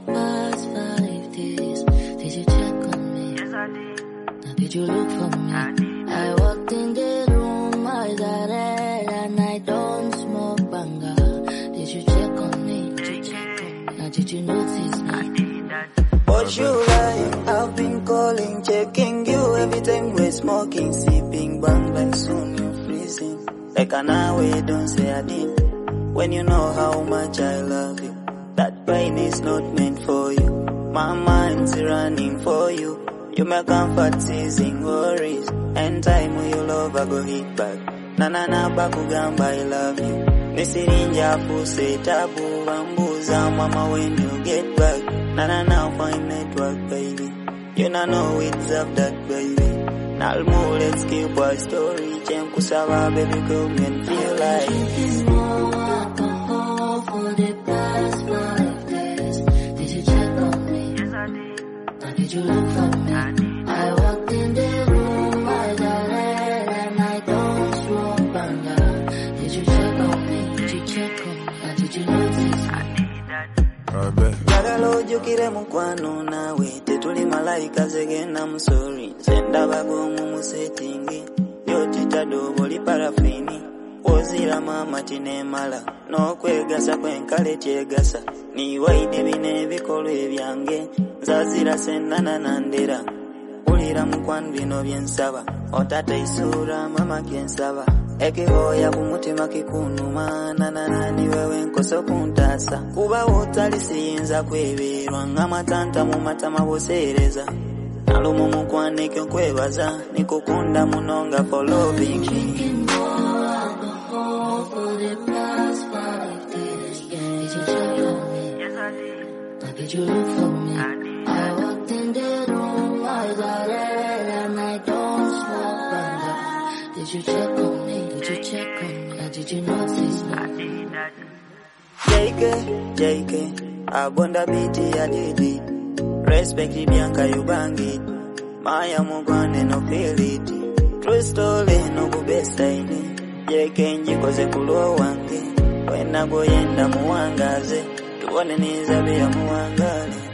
past 5 days, did you check on me? Yes, I did. Now did you look for me? I did. I walked in the room, eyes are red, and I don't smoke banga. Did you check on me? Did you check on me? Now did you notice me? I did that. But you lying, I've been calling, checking you every time we're smoking, sipping bang like soon you're freezing. Like an hour, don't say I didn't. When you know how much I love you, that pain is not meant for you. My mind's running for you. You make comfort seizing worries. And time when you love I go hit back. Na bakugamba I love you. Nisirinja puse tabu bambuza mama when you get back. Na fine network baby. You know it's up that baby. Now more let's keep our story. Chem kusaba baby girl and feel like drinking more alcohol for the past 5 days. Did you check on me? Yes, I did. Now did you look for me? I did. I walked in the room, eyes are red, and I don't smoke banga. Did you check on me? Did you check on me? Now did you notice me? I did that. Jagalo jukire mukwano nawe tetuli malaika zegena musori senda bagomu musetingi yotita doboli parafini ozira mama tinemala no kwegasa kwenkale kyegasa ni waide bine bikolo ebyange zazira senana nandera ulira mukwano bino byensaba otata isura mama kyensaba ekihoya kumutima kikunuma nanani wewe nkoso kuntasa kuba wotali siyinza kweberwa ngamatanta mu matama bosereza nalumu mukwanike nkwebaza nikukunda munonga for loving Drinking more alcohol for the past 5 days. Did you check on me? Yes, I did. Now did you look for me? I did. I walked in the room, eyes are red, and I don't smoke banga. Did you check on me? Did you check on me? Now did you notice me? I did that. JK abonda biti ya didi respect Bianca yubangi Maya mugwane no feel it true story no kubesta ini JK njikoze kulo wange wena goyenda muwangaze tuone nizabe ya muwangale